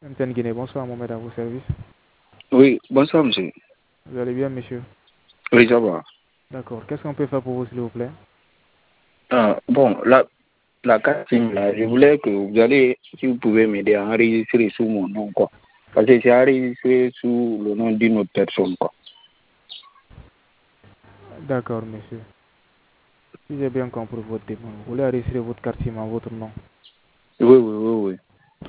MTN Guinée, bonsoir Mohamed à vos services. Oui, bonsoir monsieur. Vous allez bien monsieur? Oui, ça va. D'accord. Qu'est-ce qu'on peut faire pour vous s'il vous plaît? Bon, la carte SIM là, je voulais que vous allez, si vous pouvez m'aider à enregistrer sous mon nom, quoi. Parce que c'est enregistré sous le nom d'une autre personne, quoi. D'accord monsieur. Si j'ai bien compris votre demande, vous voulez enregistrer votre carte SIM en votre nom. Oui, oui, oui, oui.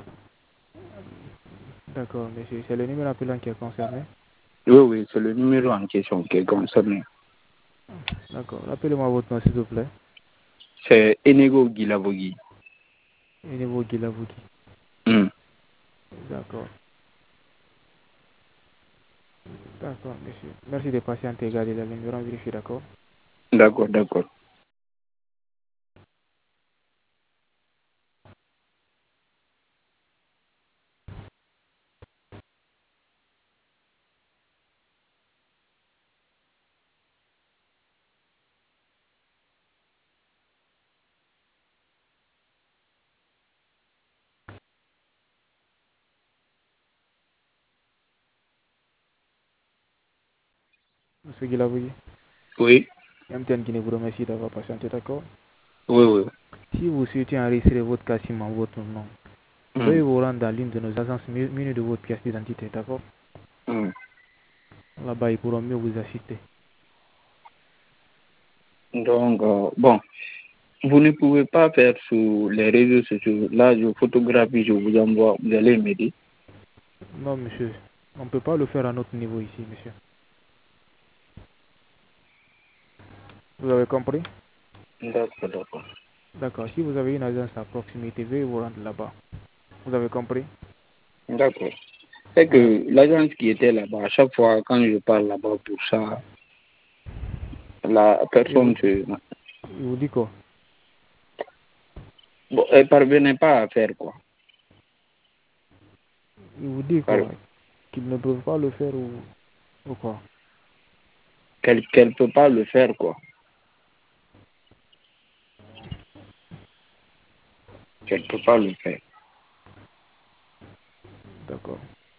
D'accord monsieur. C'est le numéro appelant qui est concerné? Oui, oui, c'est le numéro en question qui est concerné. D'accord. Rappelez-moi votre nom s'il vous plaît. C'est Enego Gilavogi. Niveau Guilavouki. D'accord. D'accord monsieur. Merci de patienter et garder la ligne. Nous allons vérifier, d'accord? D'accord, d'accord. Monsieur Guilavouki. Oui, MTN Guinée vous remercie d'avoir patienté, d'accord? oui, oui. Si vous souhaitez enregistrer votre carte SIM en votre nom, veuillez vous rendre dans l'une de nos agences munies de votre pièce d'identité, d'accord? Là-bas, ils pourront mieux vous assister. Donc, bon, vous ne pouvez pas faire sur les réseaux sociaux. Là, je photographie, je vous envoie, vous allez m'aider. Non, monsieur. On ne peut pas le faire à notre niveau ici, monsieur. Vous avez compris? D'accord, d'accord. D'accord. Si vous avez une agence à proximité, veuillez vous rendre là-bas. Vous avez compris? D'accord. C'est Voilà. que l'agence qui était là-bas, à chaque fois quand je parle là-bas pour ça, la Il vous, personne se... il vous dit quoi? Bon, elle parvenait pas à faire quoi. Il vous dit quoi? Qu'ils ne peuvent pas le faire ou quoi? Qu'elle peut pas le faire quoi. Qu'elle peut pas le faire. D'accord.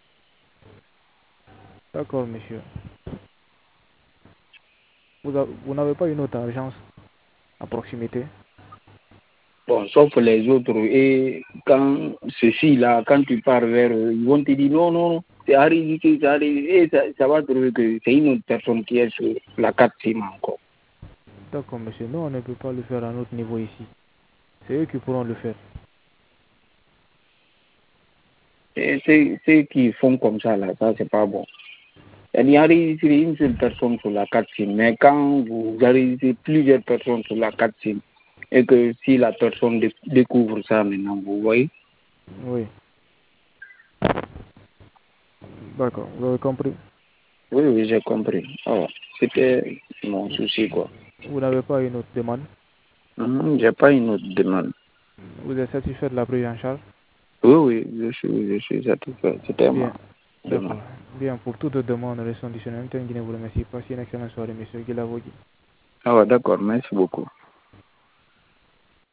D'accord, monsieur. Vous n'avez pas une autre agence à proximité? Bon, sauf les autres. Et quand ceci-là, quand tu pars vers eux, ils vont te dire non, non, c'est arrivé, c'est arrivé. Et ça va trouver que c'est une autre personne qui est sur la carte SIM encore. D'accord, monsieur. Nous, on ne peut pas le faire à notre niveau ici. C'est eux qui pourront le faire. Et ceux qui font comme ça, là, ça, c'est pas bon. Il y a une seule personne sur la carte SIM, mais quand vous enregistrez plusieurs personnes sur la carte SIM, et que si la personne découvre ça maintenant, vous voyez? Oui. D'accord. Vous avez compris? Oui, oui, j'ai compris. Oh, c'était mon souci, quoi. Vous n'avez pas une autre demande? J'ai pas une autre demande. Vous êtes satisfait de la prise en charge? Oui, oui, je suis satisfait. C'était Bien. ma demande. D'accord. Bien. Pour toute demande, restons disponibles. MTN Guinée vous remercie. Passez une excellente soirée, monsieur Guilavogui. Ah ouais, d'accord, merci beaucoup.